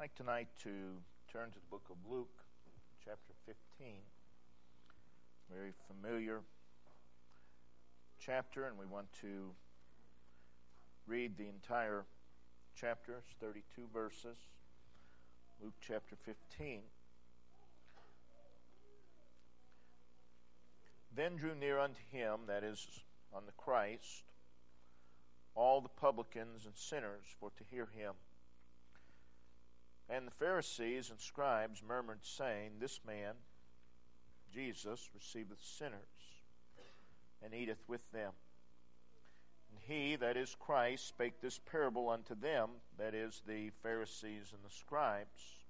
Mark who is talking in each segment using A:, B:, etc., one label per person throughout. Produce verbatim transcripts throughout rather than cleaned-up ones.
A: like tonight to turn to the book of Luke, chapter fifteen. Very familiar chapter, and we want to read the entire chapter. It's thirty-two verses. Luke chapter fifteen. Then drew near unto him, that is, on the Christ, all the publicans and sinners for to hear him. And the Pharisees and scribes murmured, saying, This man, Jesus, receiveth sinners, and eateth with them. And he, that is Christ, spake this parable unto them, that is, the Pharisees and the scribes,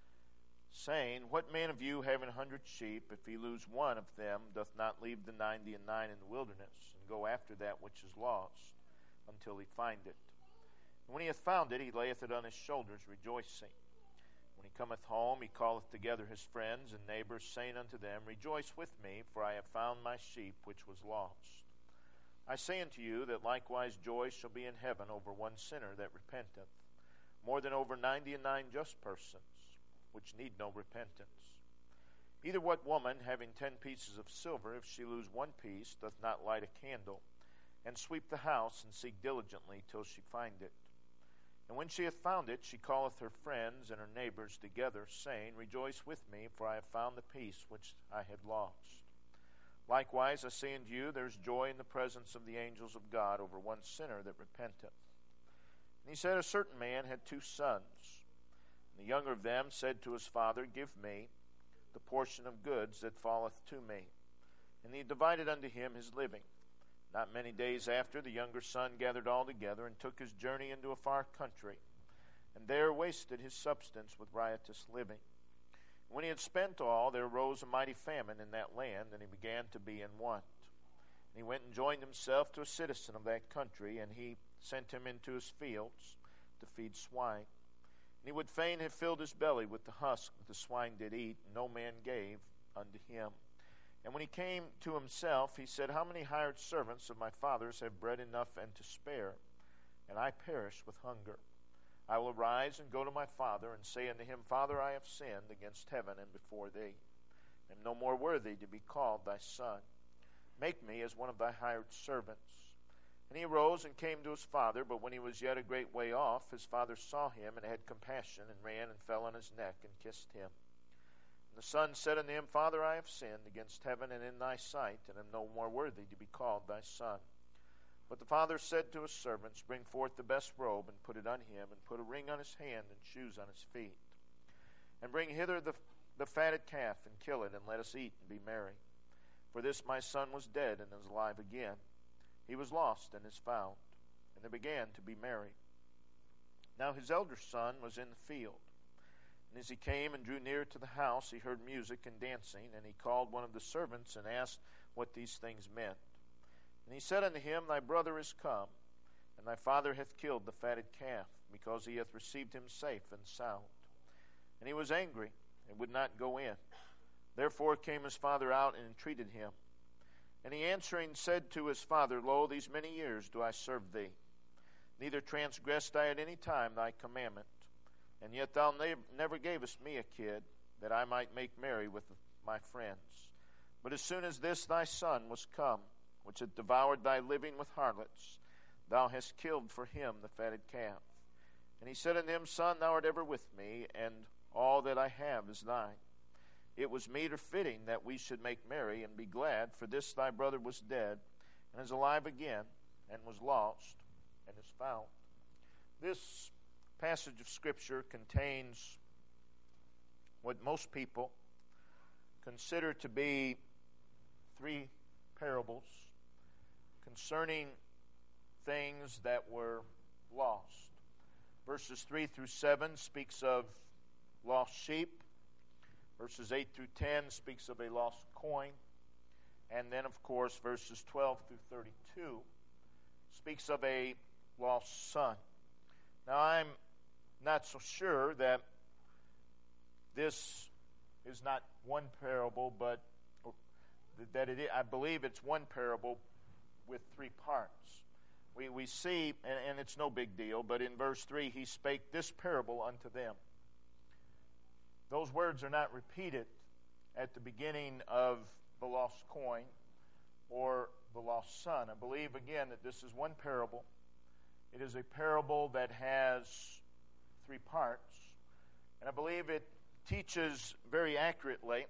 A: saying, What man of you, having a hundred sheep, if he lose one of them, doth not leave the ninety and nine in the wilderness, and go after that which is lost, until he find it? And when he hath found it, he layeth it on his shoulders, rejoicing. When he cometh home, he calleth together his friends and neighbors, saying unto them, Rejoice with me, for I have found my sheep which was lost. I say unto you that likewise joy shall be in heaven over one sinner that repenteth, more than over ninety and nine just persons, which need no repentance. Either what woman, having ten pieces of silver, if she lose one piece, doth not light a candle, and sweep the house, and seek diligently till she find it? And when she hath found it, she calleth her friends and her neighbors together, saying, Rejoice with me, for I have found the piece which I had lost. Likewise, I say unto you, there is joy in the presence of the angels of God over one sinner that repenteth. And he said, A certain man had two sons. And the younger of them said to his father, Give me the portion of goods that falleth to me. And he divided unto him his living. Not many days after, the younger son gathered all together, and took his journey into a far country, and there wasted his substance with riotous living. And when he had spent all, there arose a mighty famine in that land, and he began to be in want. And he went and joined himself to a citizen of that country, and he sent him into his fields to feed swine. And he would fain have filled his belly with the husk that the swine did eat, and no man gave unto him. And when he came to himself, he said, How many hired servants of my father's have bread enough and to spare, and I perish with hunger? I will arise and go to my father, and say unto him, Father, I have sinned against heaven and before thee, and am no more worthy to be called thy son. Make me as one of thy hired servants. And he arose and came to his father, but when he was yet a great way off, his father saw him, and had compassion, and ran and fell on his neck, and kissed him. And the son said unto him, Father, I have sinned against heaven and in thy sight, and am no more worthy to be called thy son. But the father said to his servants, Bring forth the best robe, and put it on him, and put a ring on his hand, and shoes on his feet. And bring hither the, the fatted calf, and kill it, and let us eat and be merry. For this my son was dead, and is alive again. He was lost, and is found. And they began to be merry. Now his elder son was in the field. And as he came and drew near to the house, he heard music and dancing, and he called one of the servants and asked what these things meant. And he said unto him, Thy brother is come, and thy father hath killed the fatted calf, because he hath received him safe and sound. And he was angry, and would not go in. Therefore came his father out and entreated him. And he answering said to his father, Lo, these many years do I serve thee, neither transgressed I at any time thy commandment. And yet thou ne- never gavest me a kid, that I might make merry with my friends. But as soon as this thy son was come, which hath devoured thy living with harlots, thou hast killed for him the fatted calf. And he said unto him, Son, thou art ever with me, and all that I have is thine. It was meet or fitting that we should make merry and be glad, for this thy brother was dead, and is alive again, and was lost, and is found. This passage of Scripture contains what most people consider to be three parables concerning things that were lost. Verses three through seven speaks of lost sheep. Verses eight through ten speaks of a lost coin. And then, of course, verses twelve through thirty-two speaks of a lost son. Now, I'm not so sure that this is not one parable, but that it is, I believe it's one parable with three parts. We we see, and, and it's no big deal, but in verse three, he spake this parable unto them. those words are not repeated at the beginning of the lost coin or the lost son. I believe, again, that this is one parable. It is a parable that has three parts. And I believe it teaches very accurately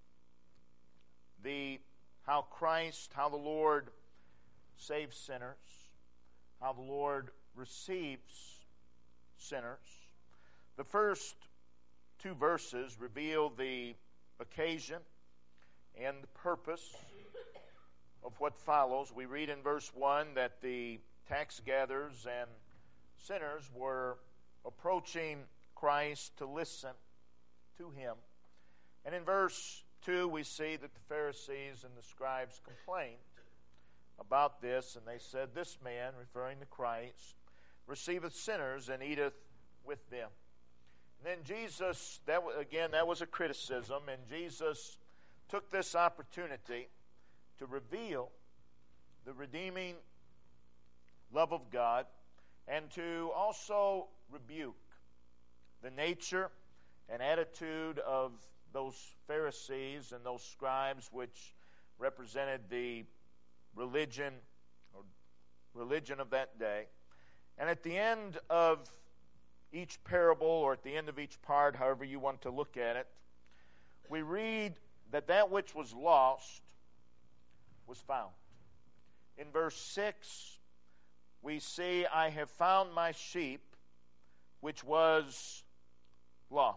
A: the how Christ, how the Lord saves sinners, how the Lord receives sinners. The first two verses reveal the occasion and the purpose of what follows. We read in verse one that the tax gatherers and sinners were approaching Christ to listen to him. And in verse two, we see that the Pharisees and the scribes complained about this, and they said, "This man," referring to Christ, "receiveth sinners and eateth with them." And then Jesus, that again, that was a criticism, and Jesus took this opportunity to reveal the redeeming love of God and to also rebuke the nature and attitude of those Pharisees and those scribes, which represented the religion or religion of that day. And at the end of each parable, or at the end of each part, however you want to look at it, we read that that which was lost was found. In verse six, we see, "I have found my sheep, which was lost."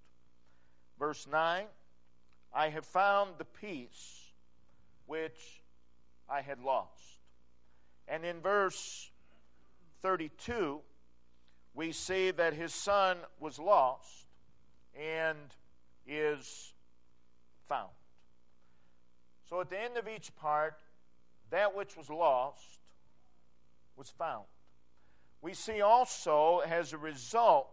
A: Verse nine, "I have found the peace which I had lost." And in verse thirty-two, we see that his son was lost and is found. So at the end of each part, that which was lost was found. We see also, as a result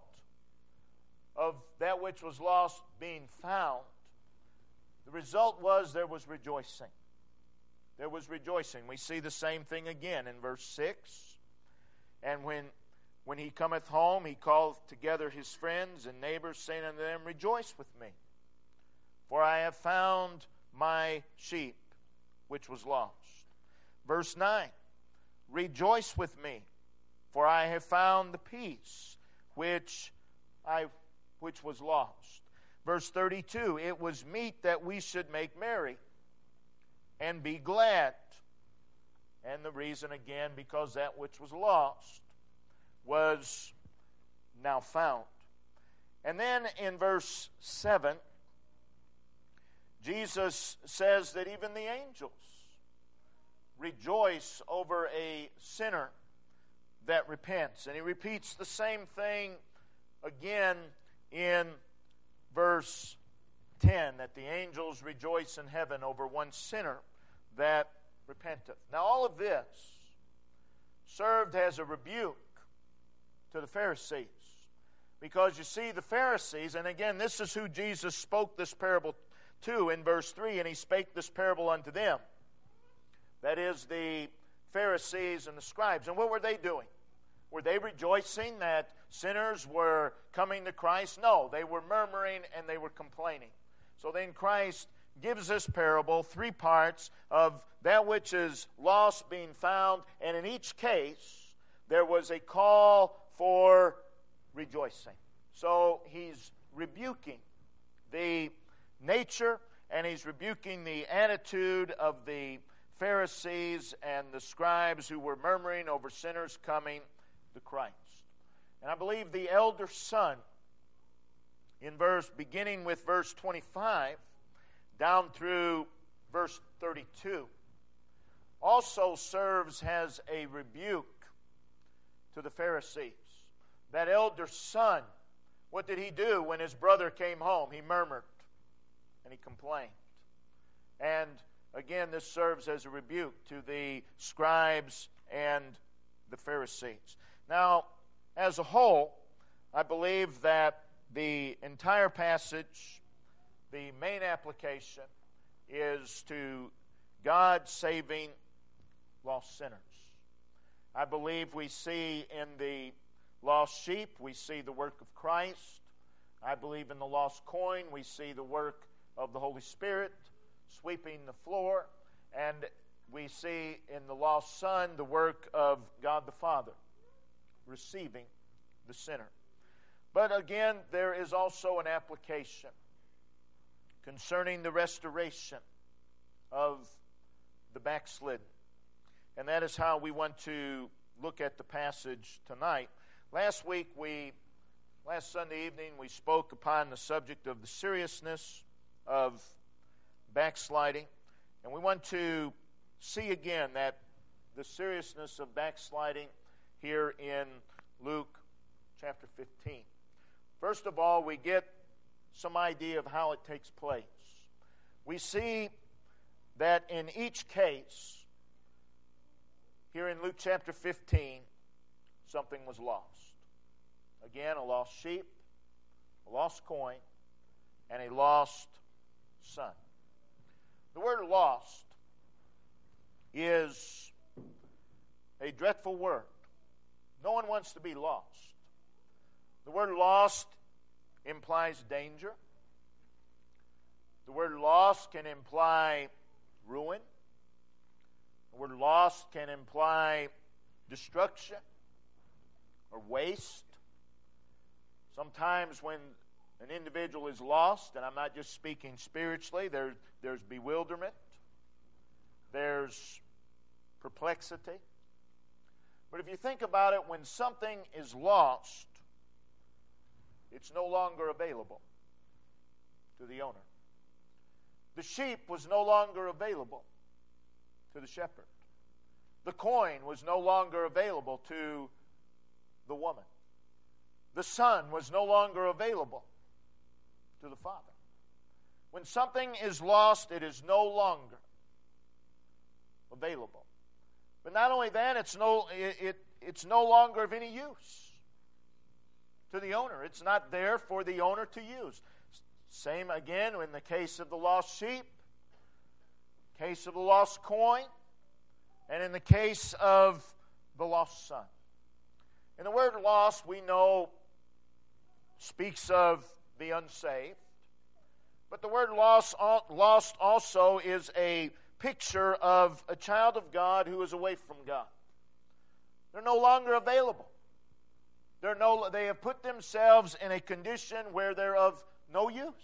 A: of that which was lost being found, the result was there was rejoicing. There was rejoicing. We see the same thing again in verse six. "And when, when he cometh home, he calleth together his friends and neighbors, saying unto them, Rejoice with me, for I have found my sheep, which was lost." Verse nine, "Rejoice with me, for I have found the peace which I which was lost." Verse thirty-two, "It was meet that we should make merry and be glad." And the reason, again, because that which was lost was now found. And then in verse seven, Jesus says that even the angels rejoice over a sinner that repents. And he repeats the same thing again in verse ten, that the angels rejoice in heaven over one sinner that repenteth. Now all of this served as a rebuke to the Pharisees. Because you see, the Pharisees, and again, this is who Jesus spoke this parable to in verse three, "And he spake this parable unto them." That is, the Pharisees and the scribes. And what were they doing? Were they rejoicing that sinners were coming to Christ? No, they were murmuring and they were complaining. So then Christ gives this parable, three parts of that which is lost being found, and in each case there was a call for rejoicing. So he's rebuking the nature and he's rebuking the attitude of the Pharisees and the scribes who were murmuring over sinners coming to Christ. And I believe the elder son, in verse beginning with verse twenty-five down through verse thirty-two, also serves as a rebuke to the Pharisees. That elder son, what did he do when his brother came home? He murmured and he complained. And again, this serves as a rebuke to the scribes and the Pharisees. Now, as a whole, I believe that the entire passage, the main application, is to God saving lost sinners. I believe we see in the lost sheep, we see the work of Christ. I believe in the lost coin. We see the work of the Holy Spirit sweeping the floor. And we see in the lost son the work of God the Father receiving the sinner. But again, there is also an application concerning the restoration of the backslidden. And that is how we want to look at the passage tonight. Last week, we, last Sunday evening, we spoke upon the subject of the seriousness of backsliding. And we want to see again that the seriousness of backsliding here in Luke chapter fifteen. First of all, we get some idea of how it takes place. We see that in each case, here in Luke chapter fifteen, something was lost. Again, a lost sheep, a lost coin, and a lost son. The word lost is a dreadful word. No one wants to be lost. The word lost implies danger. The word lost can imply ruin. The word lost can imply destruction or waste. Sometimes when an individual is lost, and I'm not just speaking spiritually, there, there's bewilderment, there's perplexity. But if you think about it, when something is lost, it's no longer available to the owner. The sheep was no longer available to the shepherd. The coin was no longer available to the woman. The son was no longer available to the father. When something is lost, it is no longer available. But not only that, it's no it, it it's no longer of any use to the owner. It's not there for the owner to use. Same again in the case of the lost sheep, case of the lost coin, and in the case of the lost son. And the word lost, we know, speaks of the unsaved. But the word lost, lost also is a picture of a child of God who is away from God. They're no longer available. They're no, they have put themselves in a condition where they're of no use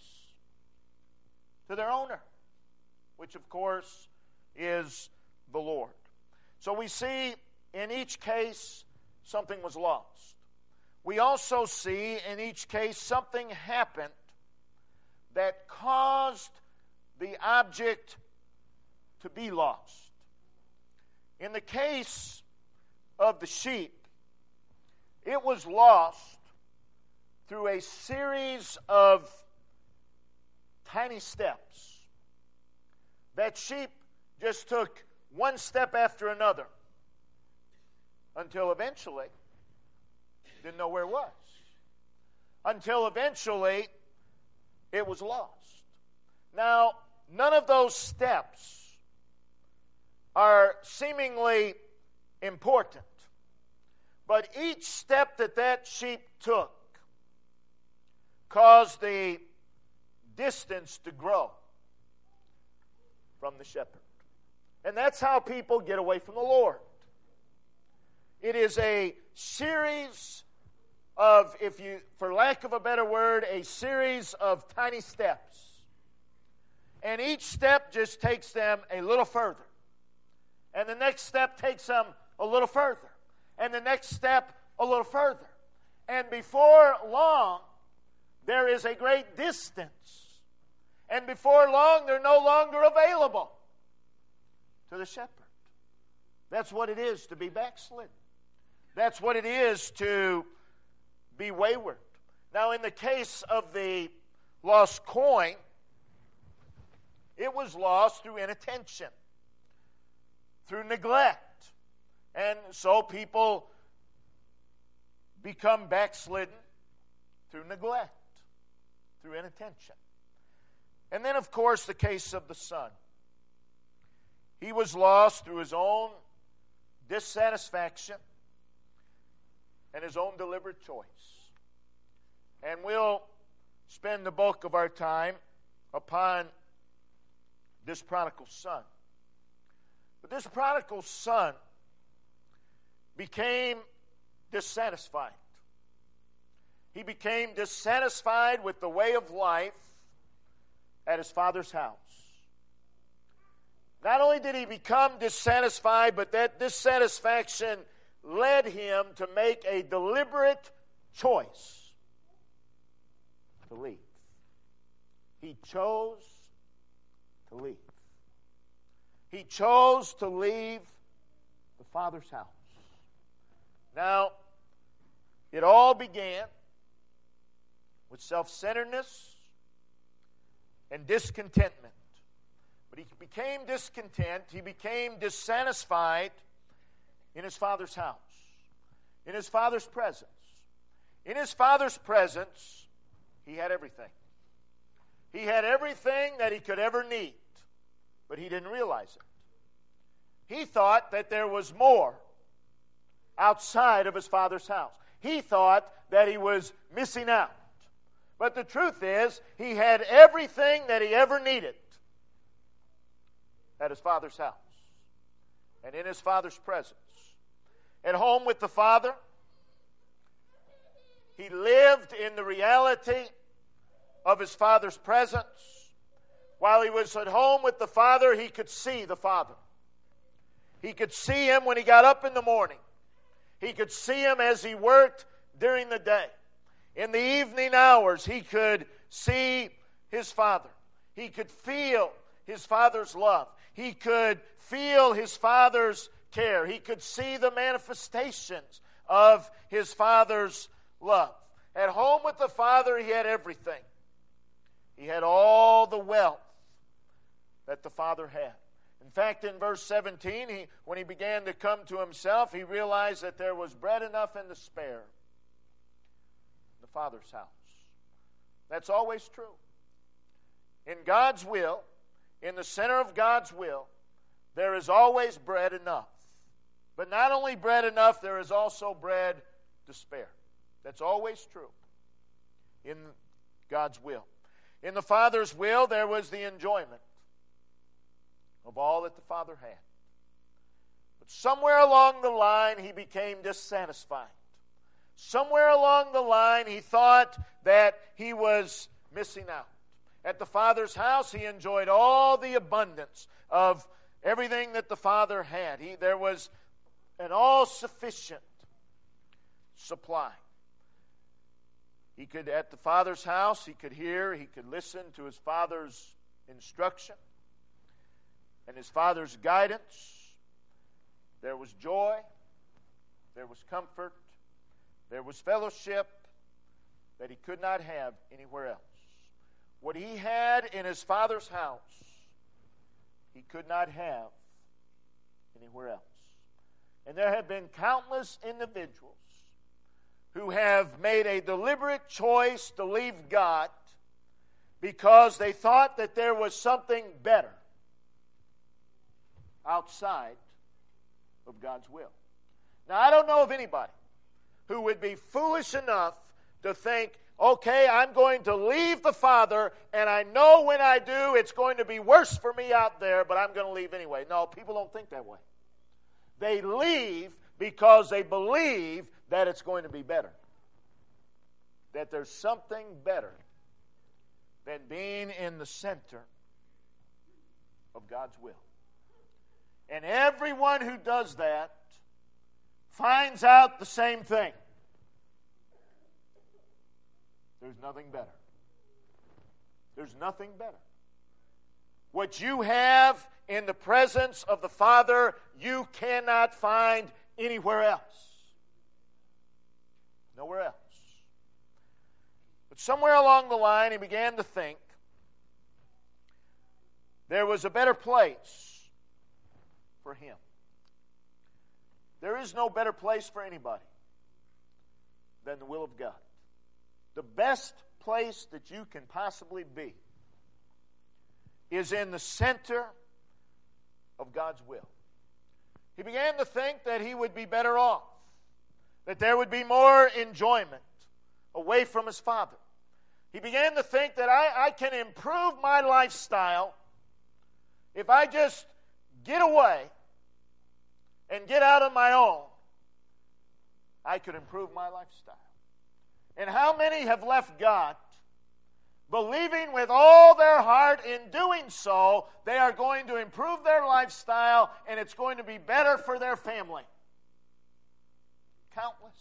A: to their owner, which of course is the Lord. So we see in each case something was lost. We also see in each case something happened that caused the object to be lost. In the case of the sheep, it was lost through a series of tiny steps. That sheep just took one step after another until eventually didn't know where it was. Until eventually it was lost. Now, none of those steps are seemingly important. But each step that that sheep took caused the distance to grow from the shepherd. And that's how people get away from the Lord. It is a series of, if you, for lack of a better word, a series of tiny steps. And each step just takes them a little further. And the next step takes them a little further. And the next step a little further. And before long, there is a great distance. And before long, they're no longer available to the shepherd. That's what it is to be backslidden. That's what it is to be wayward. Now, in the case of the lost coin, it was lost through inattention, through neglect. And so people become backslidden through neglect, through inattention. And then, of course, the case of the son. He was lost through his own dissatisfaction and his own deliberate choice. And we'll spend the bulk of our time upon this prodigal son. But this prodigal son became dissatisfied. He became dissatisfied with the way of life at his father's house. Not only did he become dissatisfied, but that dissatisfaction led him to make a deliberate choice to leave. He chose to leave. He chose to leave the Father's house. Now, it all began with self-centeredness and discontentment. But he became discontent, he became dissatisfied in his father's house, in his father's presence. In his father's presence, he had everything. He had everything that he could ever need, but he didn't realize it. He thought that there was more outside of his father's house. He thought that he was missing out. But the truth is, he had everything that he ever needed at his father's house and in his father's presence. At home with the Father, he lived in the reality of his Father's presence. While he was at home with the Father, he could see the Father. He could see him when he got up in the morning. He could see him as he worked during the day. In the evening hours, he could see his Father. He could feel his Father's love. He could feel his Father's care. He could see the manifestations of his Father's love. At home with the Father, he had everything. He had all the wealth that the Father had. In fact, in verse seventeen, he, when he began to come to himself, he realized that there was bread enough and to spare in the Father's house. That's always true. In God's will, in the center of God's will, there is always bread enough. But not only bread enough, there is also bread to spare. That's always true in God's will. In the Father's will, there was the enjoyment of all that the Father had. But somewhere along the line, he became dissatisfied. Somewhere along the line, he thought that he was missing out. At the Father's house, he enjoyed all the abundance of everything that the Father had. He, there was an all-sufficient supply. He could, at the Father's house, he could hear, he could listen to his Father's instruction and his Father's guidance. There was joy, there was comfort, there was fellowship that he could not have anywhere else. What he had in his Father's house, he could not have anywhere else. And there have been countless individuals who have made a deliberate choice to leave God because they thought that there was something better outside of God's will. Now, I don't know of anybody who would be foolish enough to think, okay, I'm going to leave the Father, and I know when I do, it's going to be worse for me out there, but I'm going to leave anyway. No, people don't think that way. They leave because they believe that it's going to be better. That there's something better than being in the center of God's will. And everyone who does that finds out the same thing. There's nothing better. There's nothing better. What you have in the presence of the Father, you cannot find anywhere else. Nowhere else. But somewhere along the line, he began to think there was a better place for him. There is no better place for anybody than the will of God. The best place that you can possibly be is in the center of God's will. He began to think that he would be better off, that there would be more enjoyment away from his Father, He began to think that I, I can improve my lifestyle if I just get away and get out on my own. I could improve my lifestyle. And how many have left God believing with all their heart in doing so they are going to improve their lifestyle and it's going to be better for their family? Countless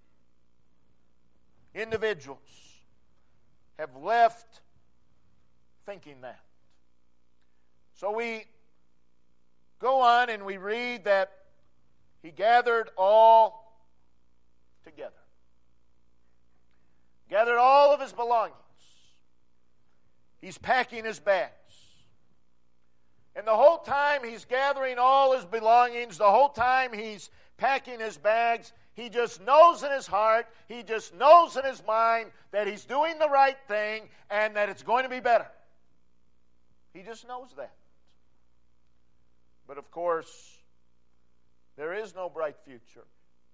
A: individuals have left thinking that. So we go on and we read that he gathered all together. Gathered all of his belongings. He's packing his bags. And the whole time he's gathering all his belongings, the whole time he's packing his bags, he just knows in his heart, he just knows in his mind that he's doing the right thing and that it's going to be better. He just knows that. But of course, there is no bright future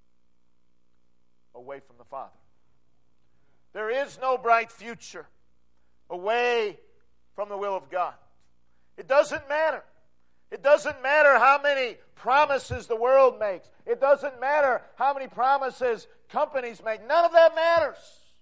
A: away from the Father. There is no bright future away from the will of God. It doesn't matter. It doesn't matter how many promises the world makes. It doesn't matter how many promises companies make. None of that matters.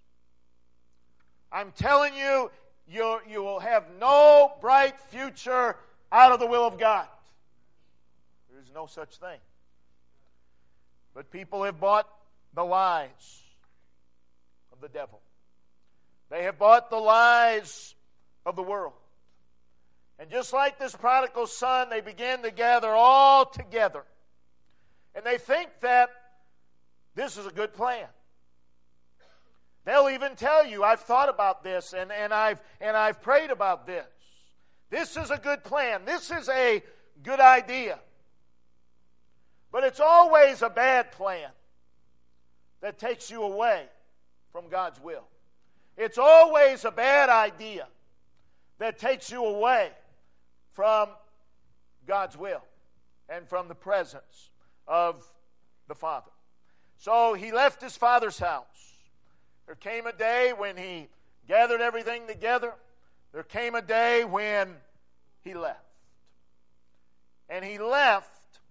A: I'm telling you, you, you will have no bright future out of the will of God. There is no such thing. But people have bought the lies of the devil. They have bought the lies of the world. And just like this prodigal son, they begin to gather all together. And they think that this is a good plan. They'll even tell you, I've thought about this and, and, I've, and I've prayed about this. This is a good plan. This is a good idea. But it's always a bad plan that takes you away from God's will. It's always a bad idea that takes you away from God's will and from the presence of the Father. So he left his father's house. There came a day when he gathered everything together. There came a day when he left. And he left,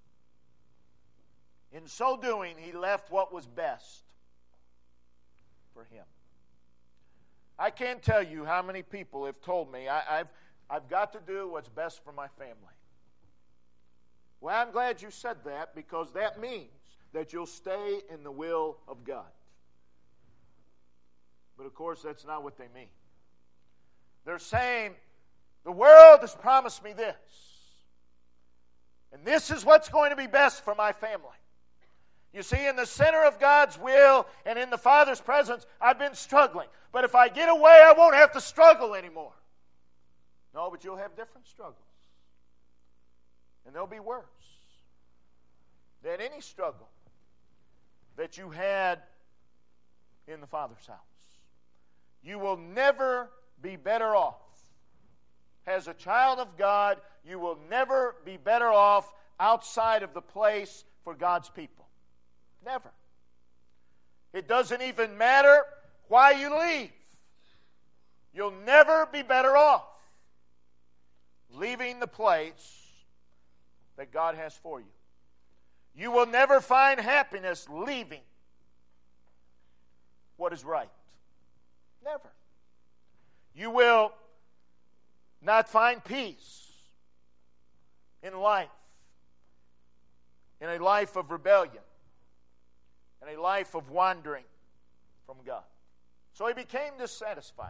A: in so doing, he left what was best for him. I can't tell you how many people have told me, I, I've, I've got to do what's best for my family. Well, I'm glad you said that, because that means that you'll stay in the will of God. But of course, that's not what they mean. They're saying, the world has promised me this, and this is what's going to be best for my family. You see, in the center of God's will and in the Father's presence, I've been struggling. But if I get away, I won't have to struggle anymore. No, but you'll have different struggles. And they'll be worse than any struggle that you had in the Father's house. You will never be better off. As a child of God, you will never be better off outside of the place for God's people. Never. It doesn't even matter why you leave. You'll never be better off leaving the place that God has for you. You will never find happiness leaving what is right. Never. You will not find peace in life, in a life of rebellion, in a life of wandering from God. So he became dissatisfied.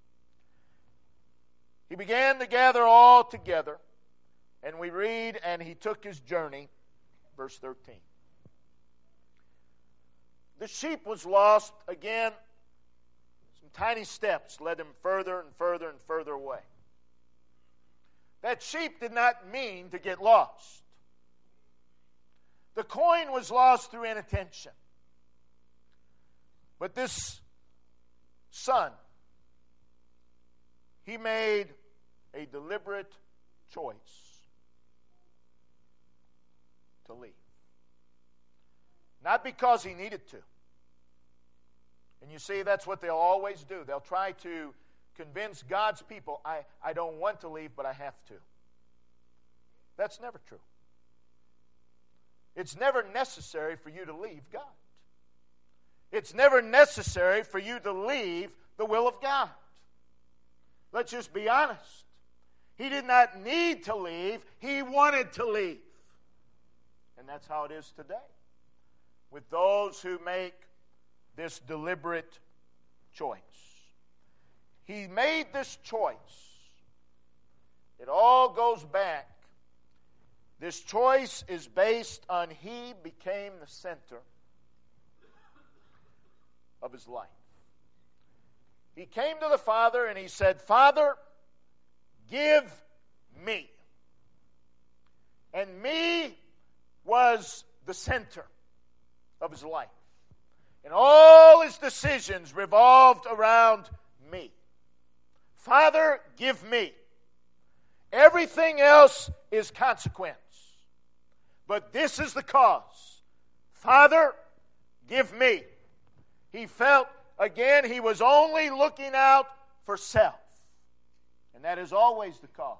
A: He began to gather all together, and we read, and he took his journey, verse thirteen. The sheep was lost again. Some tiny steps led him further and further and further away. That sheep did not mean to get lost. The coin was lost through inattention. But this son, he made a deliberate choice to leave. Not because he needed to. And you see, that's what they'll always do. They'll try to convince God's people, I, I don't want to leave, but I have to. That's never true. It's never necessary for you to leave God. It's never necessary for you to leave the will of God. Let's just be honest. He did not need to leave. He wanted to leave. And that's how it is today with those who make this deliberate choice. He made this choice. It all goes back. This choice is based on he became the center of his life. He came to the Father and he said, Father, give me. And me was the center of his life. And all his decisions revolved around me. Father, give me. Everything else is consequence. But this is the cause. Father, give me. He felt, again, he was only looking out for self. And that is always the cause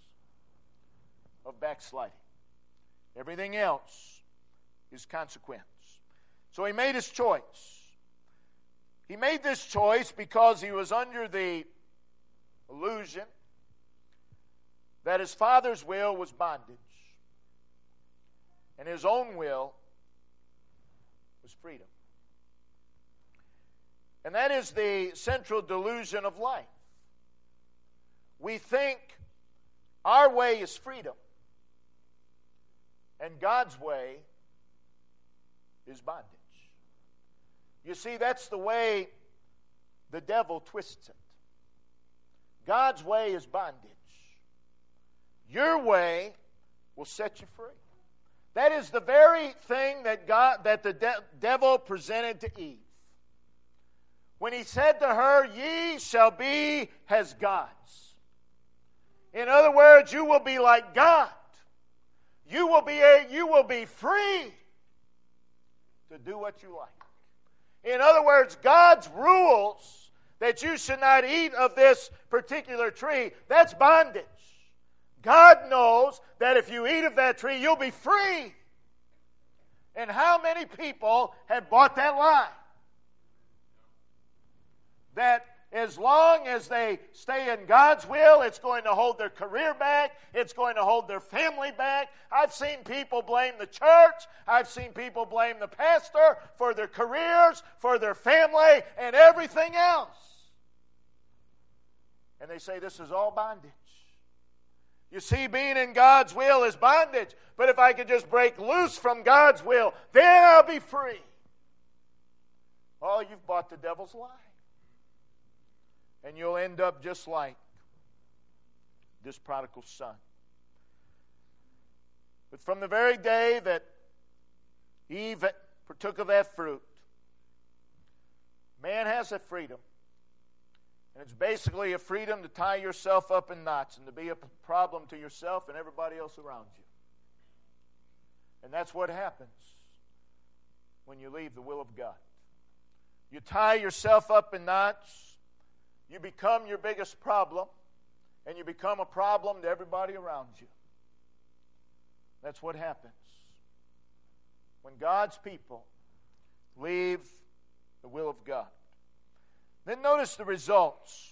A: of backsliding. Everything else is consequence. So he made his choice. He made this choice because he was under the illusion that his father's will was bondage and his own will was freedom. And that is the central delusion of life. We think our way is freedom and God's way is bondage. You see, that's the way the devil twists it. God's way is bondage. Your way will set you free. That is the very thing that God, that the de- devil presented to Eve. When he said to her, ye shall be as gods. In other words, you will be like God. You will be a, you will be free to do what you like. In other words, God's rules that you should not eat of this particular tree, that's bondage. God knows that if you eat of that tree, you'll be free. And how many people have bought that lie? That as long as they stay in God's will, it's going to hold their career back. It's going to hold their family back. I've seen people blame the church. I've seen people blame the pastor for their careers, for their family, and everything else. And they say this is all bondage. You see, being in God's will is bondage. But if I could just break loose from God's will, then I'll be free. Oh, you've bought the devil's lie. And you'll end up just like this prodigal son. But from the very day that Eve partook of that fruit, man has a freedom. And it's basically a freedom to tie yourself up in knots and to be a problem to yourself and everybody else around you. And that's what happens when you leave the will of God. You tie yourself up in knots. You become your biggest problem, and you become a problem to everybody around you. That's what happens when God's people leave the will of God. Then notice the results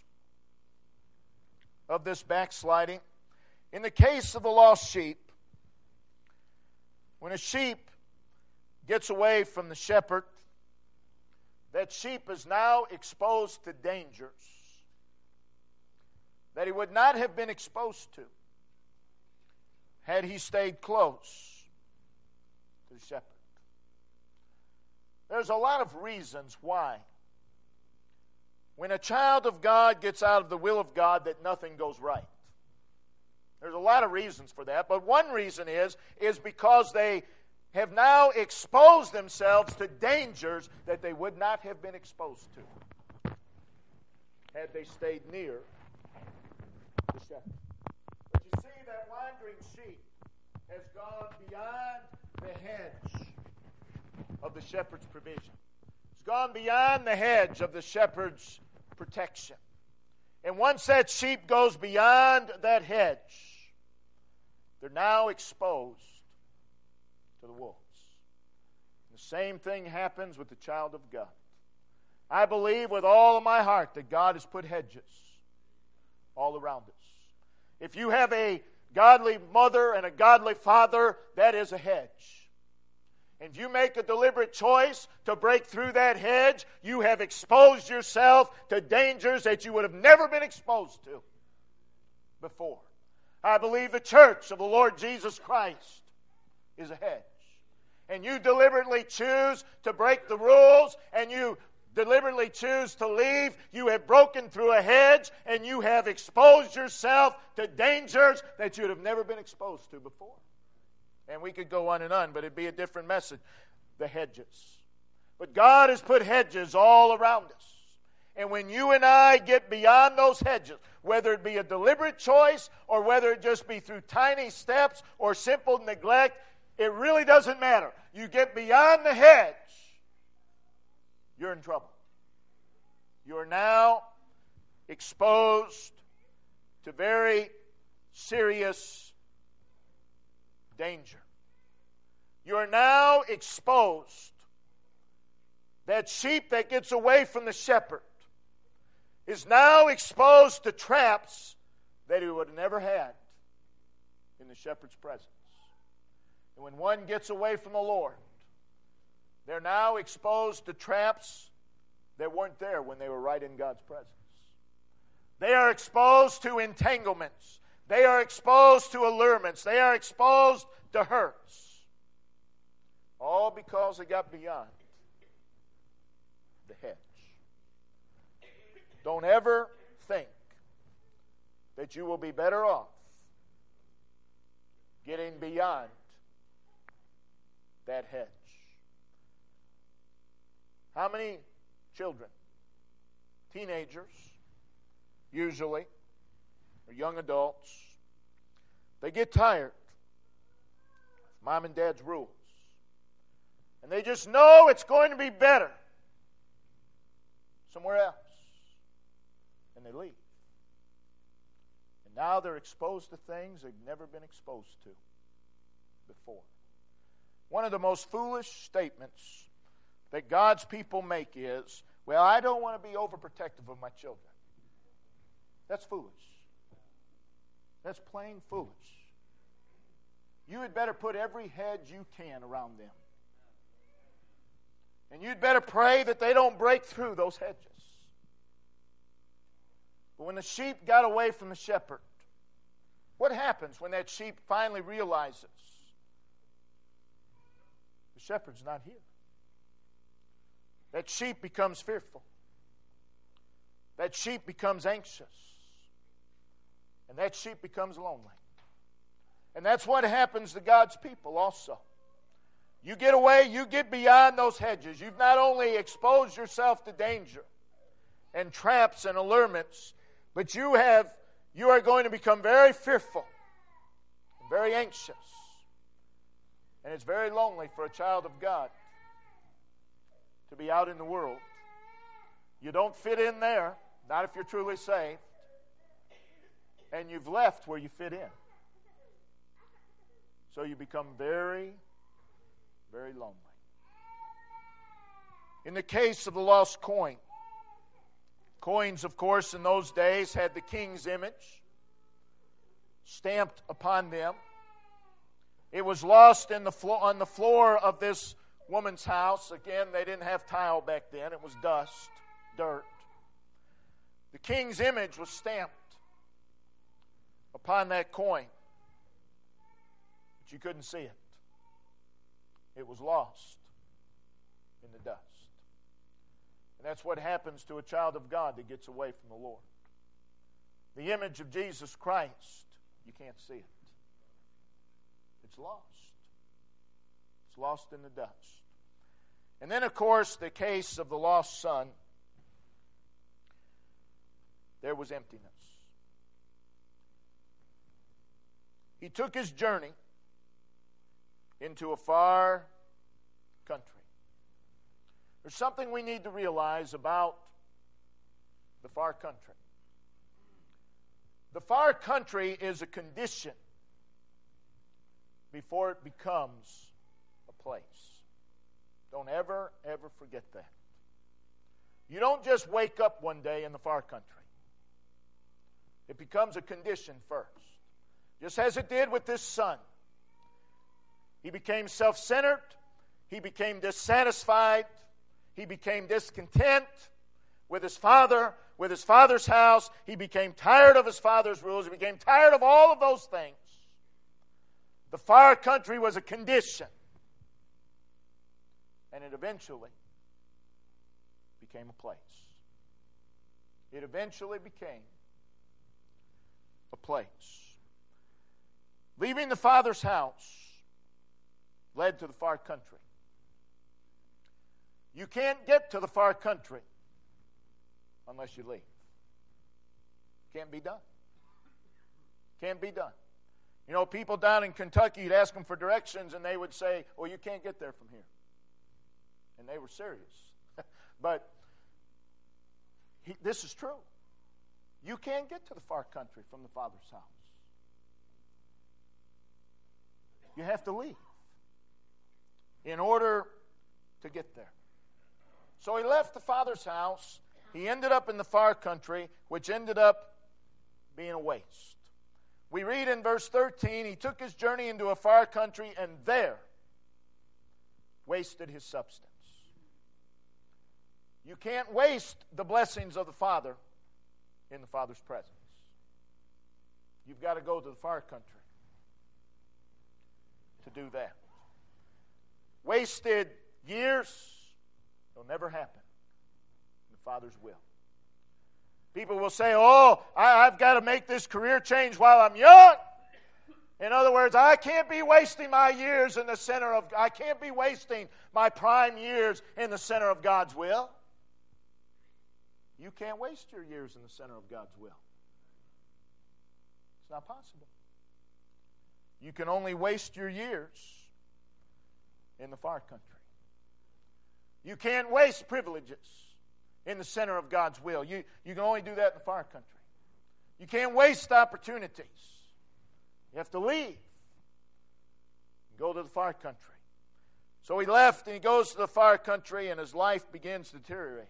A: of this backsliding. In the case of the lost sheep, when a sheep gets away from the shepherd, that sheep is now exposed to dangers that he would not have been exposed to had he stayed close to the shepherd. There's a lot of reasons why when a child of God gets out of the will of God that nothing goes right. There's a lot of reasons for that, but one reason is, is because they have now exposed themselves to dangers that they would not have been exposed to had they stayed near the shepherd. But you see, that wandering sheep has gone beyond the hedge of the shepherd's provision. It's gone beyond the hedge of the shepherd's protection. And once that sheep goes beyond that hedge, they're now exposed to the wolves. The same thing happens with the child of God. I believe with all of my heart that God has put hedges all around us. If you have a godly mother and a godly father, that is a hedge. And if you make a deliberate choice to break through that hedge, you have exposed yourself to dangers that you would have never been exposed to before. I believe the church of the Lord Jesus Christ is a hedge. And you deliberately choose to break the rules, and you deliberately choose to leave, you have broken through a hedge, and you have exposed yourself to dangers that you would have never been exposed to before. And we could go on and on, but it'd be a different message. The hedges. But God has put hedges all around us. And when you and I get beyond those hedges, whether it be a deliberate choice or whether it just be through tiny steps or simple neglect, it really doesn't matter. You get beyond the hedge, you're in trouble. You're now exposed to very serious danger. You're now exposed. That sheep that gets away from the shepherd is now exposed to traps that he would have never had in the shepherd's presence. And when one gets away from the Lord, they're now exposed to traps that weren't there when they were right in God's presence. They are exposed to entanglements. They are exposed to allurements. They are exposed to hurts. All because they got beyond the hedge. Don't ever think that you will be better off getting beyond that hedge. How many children, teenagers, usually, or young adults, they get tired of mom and dad's rules. And they just know it's going to be better somewhere else. And they leave. And now they're exposed to things they've never been exposed to before. One of the most foolish statements that God's people make is, well, I don't want to be overprotective of my children. That's foolish. That's plain foolish. You had better put every hedge you can around them. And you'd better pray that they don't break through those hedges. But when the sheep got away from the shepherd, what happens when that sheep finally realizes the shepherd's not here? That sheep becomes fearful. That sheep becomes anxious. And that sheep becomes lonely. And that's what happens to God's people also. You get away, you get beyond those hedges. You've not only exposed yourself to danger and traps and allurements, but you have you are going to become very fearful and very anxious. And it's very lonely for a child of God to be out in the world. You don't fit in there, not if you're truly saved. And you've left where you fit in. So you become very, very lonely. In the case of the lost coin, coins, of course, in those days had the king's image stamped upon them. It was lost in the flo- on the floor of this woman's house. Again, they didn't have tile back then. It was dust, dirt. The king's image was stamped upon that coin, but you couldn't see it. It was lost in the dust. And that's what happens to a child of God that gets away from the Lord. The image of Jesus Christ, you can't see it. It's lost. It's lost in the dust. And then, of course, the case of the lost son, there was emptiness. He took his journey into a far country. There's something we need to realize about the far country. The far country is a condition before it becomes a place. Don't ever, ever forget that. You don't just wake up one day in the far country. It becomes a condition first. Just as it did with this son. He became self-centered. He became dissatisfied. He became discontent with his father, with his father's house. He became tired of his father's rules. He became tired of all of those things. The far country was a condition. And it eventually became a place. It eventually became a place. Leaving the father's house led to the far country. You can't get to the far country unless you leave. Can't be done. Can't be done. You know, people down in Kentucky, you'd ask them for directions, and they would say, well, you can't get there from here. And they were serious. But he, this is true. You can't get to the far country from the Father's house. You have to leave in order to get there. So he left the Father's house. He ended up in the far country, which ended up being a waste. We read in verse thirteen, he took his journey into a far country and there wasted his substance. You can't waste the blessings of the Father in the Father's presence. You've got to go to the far country to do that. Wasted years will never happen in the Father's will. People will say, oh, I, I've got to make this career change while I'm young. In other words, I can't be wasting my years in the center of, I can't be wasting my prime years in the center of God's will. You can't waste your years in the center of God's will. It's not possible. You can only waste your years in the far country. You can't waste privileges in the center of God's will. You, you can only do that in the far country. You can't waste opportunities. You have to leave and go to the far country. So he left and he goes to the far country and his life begins to deteriorate.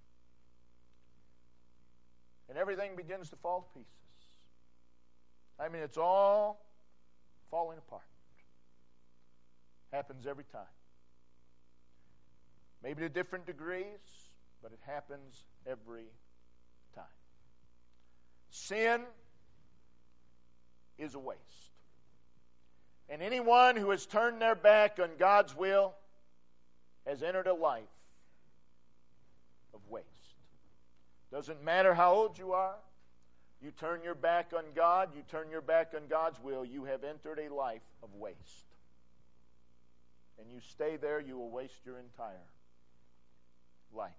A: And everything begins to fall to pieces. I mean, it's all falling apart. Happens every time. Maybe to different degrees, but it happens every time. Sin is a waste. And anyone who has turned their back on God's will has entered a life of waste. Doesn't matter how old you are. You turn your back on God, you turn your back on God's will, you have entered a life of waste. And you stay there, you will waste your entire life.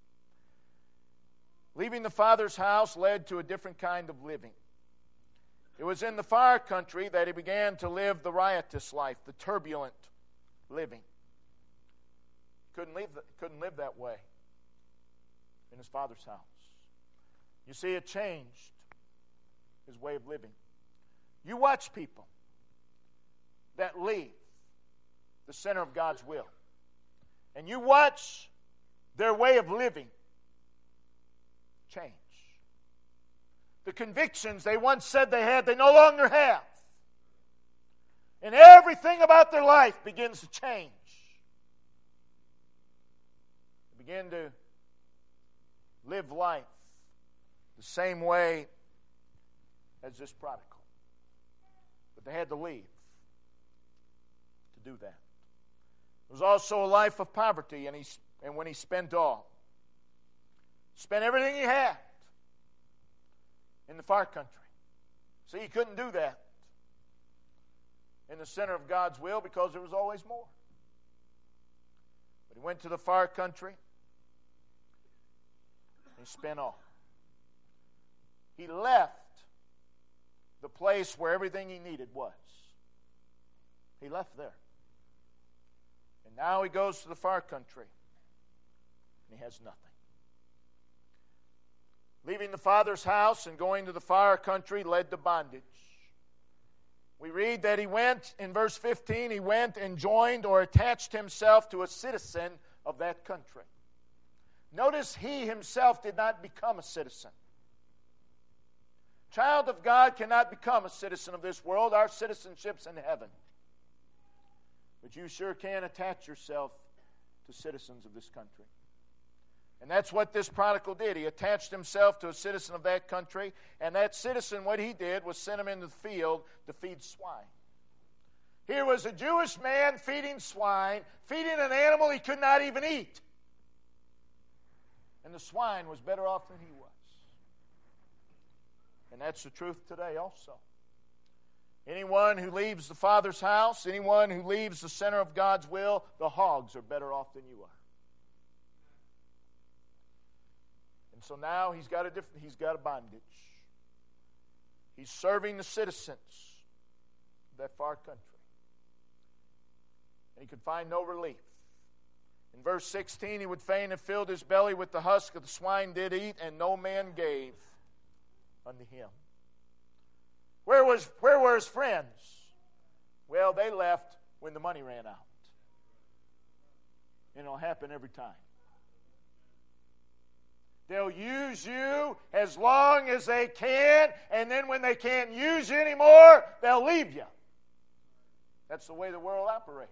A: Leaving the Father's house led to a different kind of living. It was in the far country that he began to live the riotous life, the turbulent living. Couldn't live, couldn't live that way in his father's house. You see, it changed his way of living. You watch people that leave the center of God's will, and you watch their way of living change. The convictions they once said they had, they no longer have. And everything about their life begins to change. They begin to live life the same way as this prodigal. But they had to leave to do that. It was also a life of poverty, and he and when he spent all, spent everything he had in the far country. See, he couldn't do that in the center of God's will because there was always more. But he went to the far country and he spent all. He left the place where everything he needed was. He left there. And now he goes to the far country and he has nothing. leaving the father's house and going to the far country led to bondage. We read that he went, in verse fifteen, he went and joined or attached himself to a citizen of that country. Notice he himself did not become a citizen. Child of God cannot become a citizen of this world. Our citizenship's in heaven. But you sure can attach yourself to citizens of this country. And that's what this prodigal did. He attached himself to a citizen of that country, and that citizen, what he did was send him into the field to feed swine. Here was a Jewish man feeding swine, feeding an animal he could not even eat. And the swine was better off than he was. And that's the truth today also. Anyone who leaves the Father's house, anyone who leaves the center of God's will, the hogs are better off than you are. And so now he's got a different, he's got a bondage. He's serving the citizens of that far country. And he could find no relief. In verse sixteen, he would fain have filled his belly with the husk of the swine did eat, and no man gave unto him. Where was where were his friends? Well, they left when the money ran out. And it'll happen every time. They'll use you as long as they can, and then when they can't use you anymore, they'll leave you. That's the way the world operates.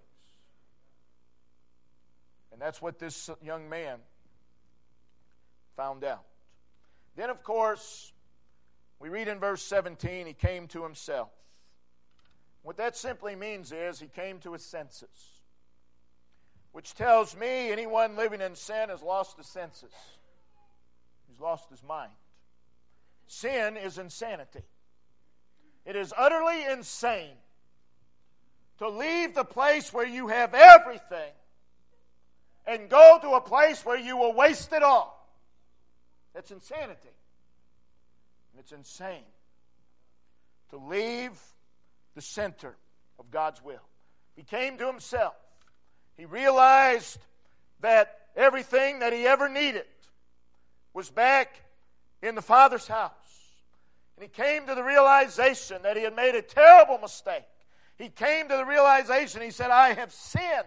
A: And that's what this young man found out. Then, of course, we read in verse seventeen, he came to himself. What that simply means is he came to his senses, which tells me anyone living in sin has lost his senses. He's lost his mind. Sin is insanity. It is utterly insane to leave the place where you have everything and go to a place where you will waste it all. That's insanity. And it's insane to leave the center of God's will. He came to himself. He realized that everything that he ever needed was back in the Father's house. And he came to the realization that he had made a terrible mistake. He came to the realization, he said, I have sinned.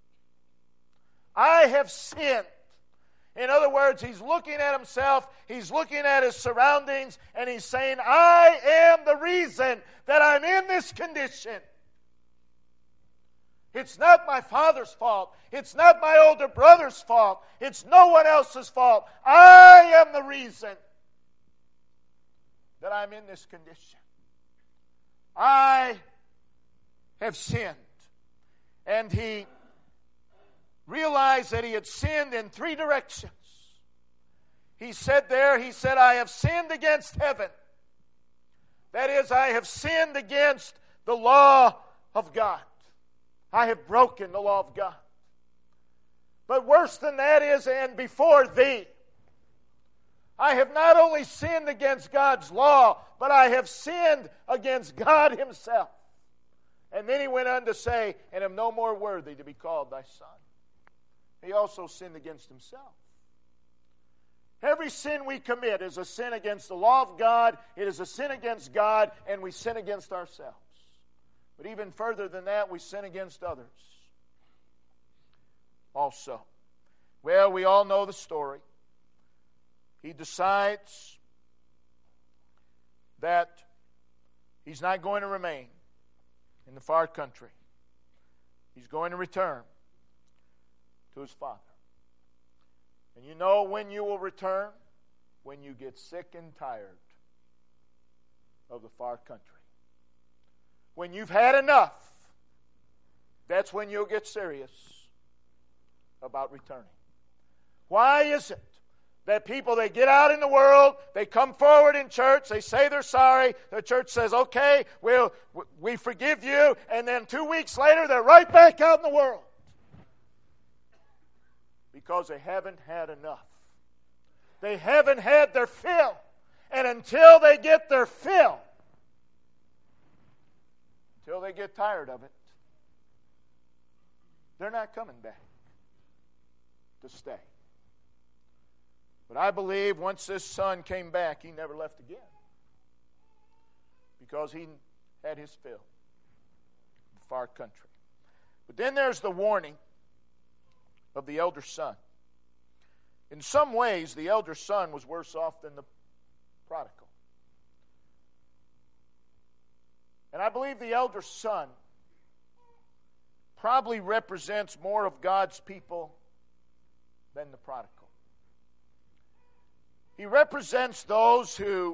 A: I have sinned. In other words, he's looking at himself, he's looking at his surroundings, and he's saying, I am the reason that I'm in this condition. It's not my father's fault. It's not my older brother's fault. It's no one else's fault. I am the reason that I'm in this condition. I have sinned. And he realized that he had sinned in three directions. He said there, he said, I have sinned against heaven. That is, I have sinned against the law of God. I have broken the law of God. But worse than that is, and before thee, I have not only sinned against God's law, but I have sinned against God himself. And then he went on to say, and am no more worthy to be called thy son. He also sinned against himself. Every sin we commit is a sin against the law of God. It is a sin against God, and we sin against ourselves. But even further than that, we sin against others also. Well, we all know the story. He decides that he's not going to remain in the far country. He's going to return to his father. And you know when you will return? When you get sick and tired of the far country. When you've had enough, that's when you'll get serious about returning. Why is it that people, they get out in the world, they come forward in church, they say they're sorry, the church says, okay, we'll, we forgive you, and then two weeks later they're right back out in the world? Because they haven't had enough. They haven't had their fill. And until they get their fill, until they get tired of it, they're not coming back to stay. But I believe once this son came back, he never left again. Because he had his fill of the far country. But then there's the warning of the elder son. In some ways, the elder son was worse off than the prodigal. And I believe the elder son probably represents more of God's people than the prodigal. He represents those who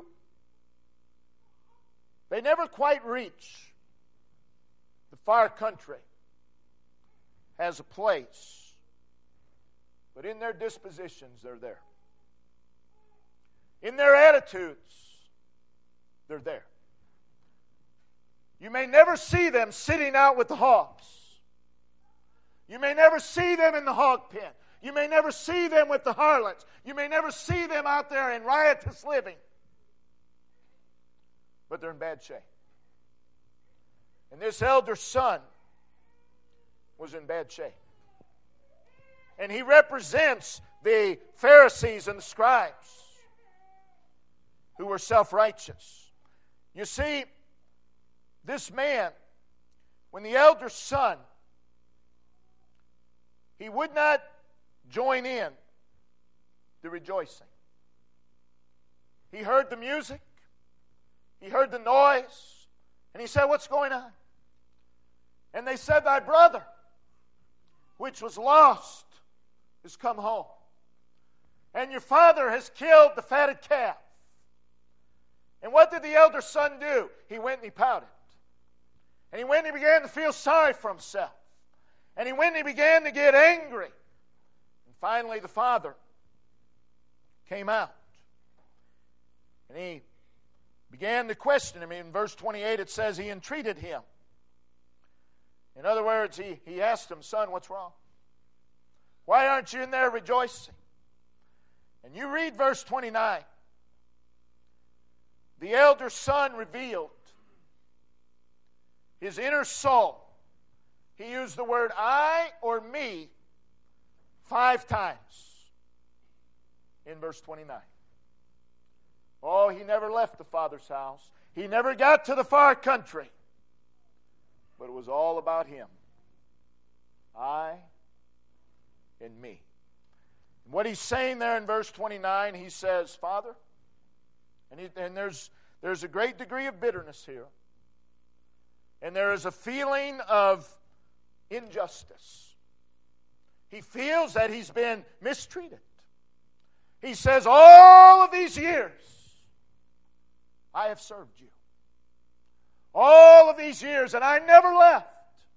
A: they never quite reach the far country has a place, but in their dispositions they're there. In their attitudes they're there. You may never see them sitting out with the hogs. You may never see them in the hog pen. You may never see them with the harlots. You may never see them out there in riotous living. But they're in bad shape. And this elder son was in bad shape. And he represents the Pharisees and the scribes who were self-righteous. You see, this man, when the elder son, he would not join in the rejoicing. He heard the music. He heard the noise. And he said, "What's going on?" And they said, "Thy brother, which was lost, has come home. And your father has killed the fatted calf." And what did the elder son do? He went and he pouted. And he went and he began to feel sorry for himself. And he went and he began to get angry. And finally the father came out. And he began to question him. In verse twenty-eight it says he entreated him. In other words, he, he asked him, "Son, what's wrong? Why aren't you in there rejoicing?" And you read verse twenty-nine. The elder son revealed his inner soul. He used the word "I" or "me" five times in verse twenty-nine. Oh, he never left the Father's house. He never got to the far country. But it was all about him. I and me. And what he's saying there in verse twenty-nine, he says, "Father," and, he, and there's, there's a great degree of bitterness here. And there is a feeling of injustice. He feels that he's been mistreated. He says, "All of these years, I have served you. All of these years, and I never left.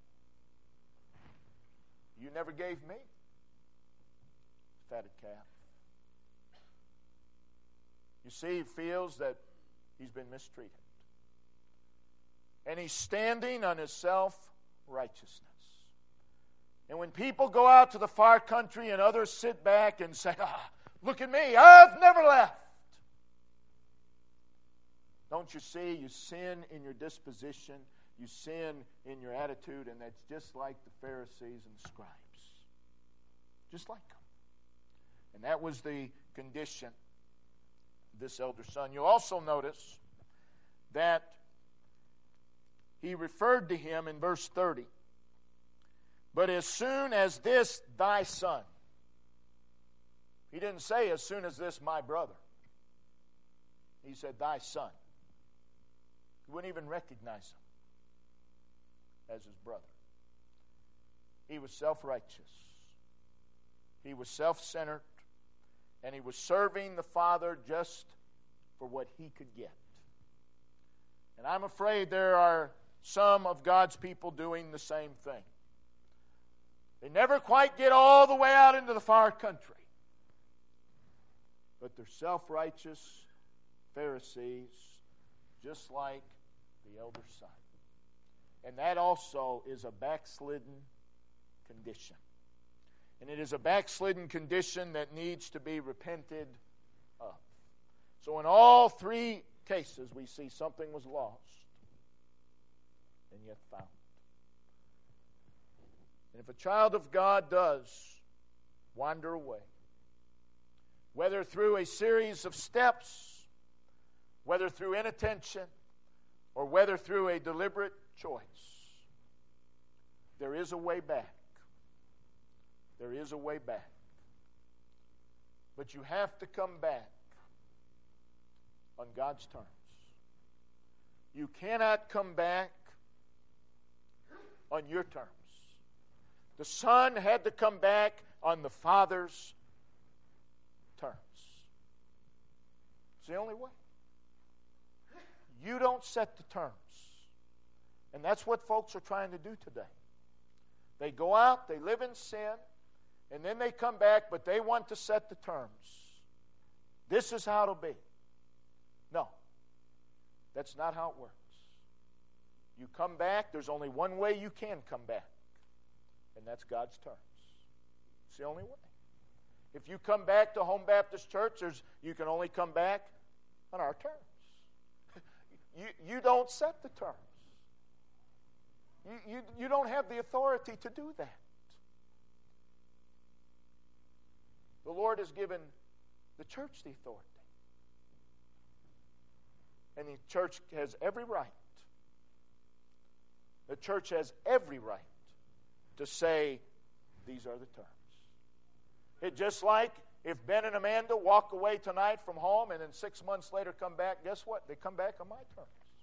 A: You never gave me fatted calf." You see, he feels that he's been mistreated. And he's standing on his self-righteousness. And when people go out to the far country and others sit back and say, "Ah, look at me, I've never left." Don't you see, you sin in your disposition, you sin in your attitude, and that's just like the Pharisees and scribes. Just like them. And that was the condition of this elder son. You'll also notice that he referred to him in verse thirty. "But as soon as this thy son," he didn't say "as soon as this my brother." He said "thy son." He wouldn't even recognize him as his brother. He was self-righteous. He was self-centered. And he was serving the Father just for what he could get. And I'm afraid there are some of God's people doing the same thing. They never quite get all the way out into the far country. But they're self-righteous Pharisees, just like the elder son. And that also is a backslidden condition. And it is a backslidden condition that needs to be repented of. So in all three cases, we see something was lost and yet found. And if a child of God does wander away, whether through a series of steps, whether through inattention, or whether through a deliberate choice, there is a way back. There is a way back. But you have to come back on God's terms. You cannot come back on your terms. The Son had to come back on the Father's terms. It's the only way. You don't set the terms. And that's what folks are trying to do today. They go out, they live in sin, and then they come back, but they want to set the terms. This is how it'll be. No. That's not how it works. You come back, there's only one way you can come back, and that's God's terms. It's the only way. If you come back to Home Baptist Church, there's, you can only come back on our terms. You, you don't set the terms. You, you, you don't have the authority to do that. The Lord has given the church the authority. And the church has every right. The church has every right to say, these are the terms. It just like if Ben and Amanda walk away tonight from home and then six months later come back, guess what? They come back on my terms.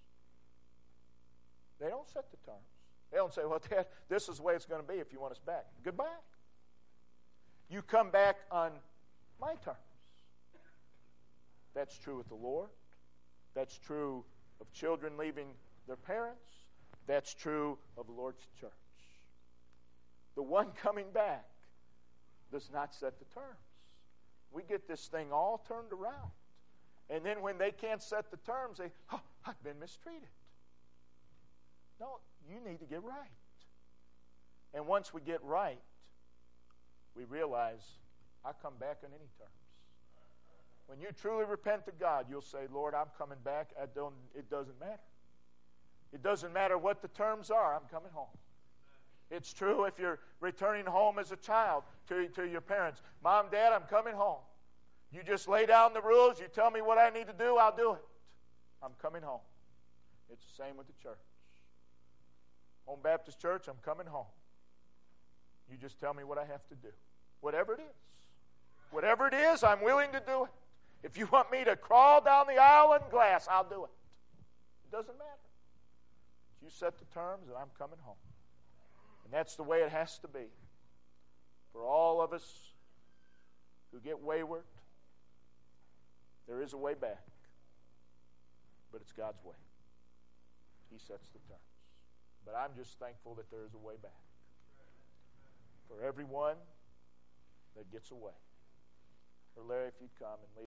A: They don't set the terms. They don't say, well, Dad, this is the way it's going to be if you want us back. Goodbye. You come back on my terms. That's true with the Lord. That's true of children leaving their parents. That's true of the Lord's church. The one coming back does not set the terms. We get this thing all turned around. And then when they can't set the terms, they, oh, I've been mistreated. No, you need to get right. And once we get right, we realize, I come back on any terms. When you truly repent to God, you'll say, Lord, I'm coming back. I don't, it doesn't matter. It doesn't matter what the terms are. I'm coming home. It's true if you're returning home as a child to, to your parents. Mom, Dad, I'm coming home. You just lay down the rules. You tell me what I need to do, I'll do it. I'm coming home. It's the same with the church. Home Baptist Church, I'm coming home. You just tell me what I have to do. Whatever it is. Whatever it is, I'm willing to do it. If you want me to crawl down the aisle in glass, I'll do it. It doesn't matter. You set the terms, and I'm coming home. And that's the way it has to be. For all of us who get wayward, there is a way back. But it's God's way. He sets the terms. But I'm just thankful that there is a way back. For everyone that gets away. Or Larry, if you'd come and lead.